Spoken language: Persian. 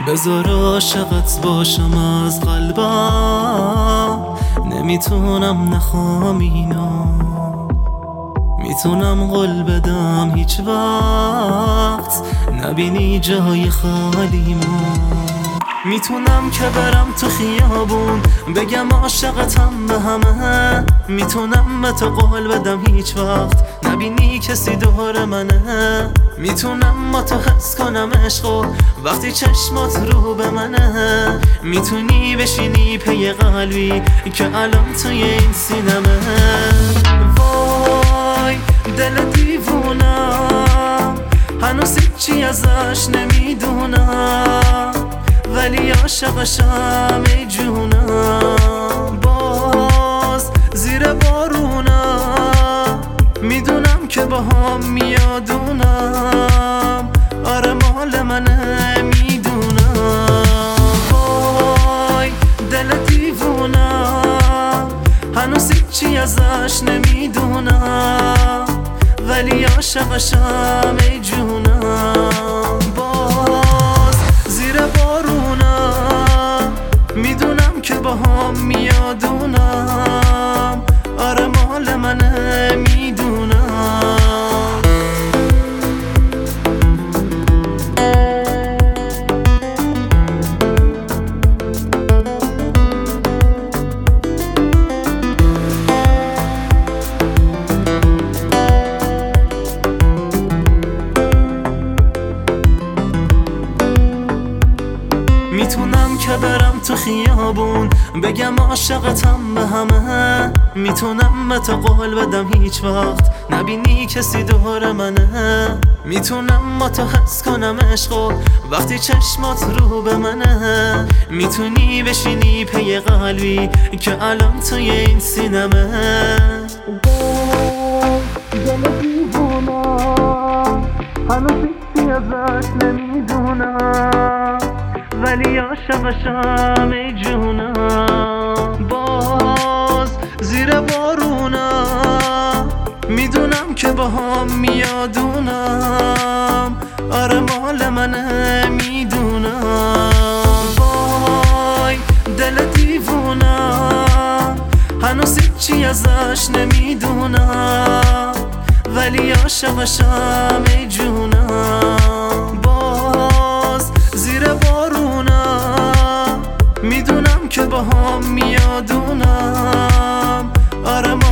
بذار عاشقت باشم از قلبم، نمیتونم نخوام اینو، میتونم قول بدم هیچ وقت نبینی جای خالیمو. میتونم که برم تو خیابون بگم عاشقتم به همه، میتونم به تو قول بدم هیچ وقت نبینی کسی دور منه، میتونم با تو حس کنم عشقو وقتی چشمات رو به منه، میتونی بشینی پی قلبی که الان توی این سینمه. وای دل دیوونم هنوز هیچی ازش نمیدونم، ولی عاشقشم ای جونم. باز زیر بارونم میدونم که با هم میادونم، آره مال منه میدونم. وای دل دیوونم هنوز هیچی ازش نمیدونم، ولی عاشقشم ای جونم. باز زیر بارونم میدونم که با هم میادونم، آره مال منه میدونم. میتونم که برم تو خیابون بگم عاشقتم به همه، میتونم به تو قول بدم هیچ وقت نبینی کسی دور منه، میتونم با تو حس کنم عشقو وقتی چشمات رو به منه، میتونی بشینی پی قلبی که الان توی این سینمه. دل دیوونم هنوز هیچی ازش نمیدونم، ولی عاشقشم ای جونم. باز زیر بارونم میدونم که با هم میادونم، آره مال منه میدونم. وای دل دیوونم هنوز هیچی ازش نمیدونم، ولی عاشقشم ای جونم. باز زیر بارونم میدونم که با هم میادونم، آره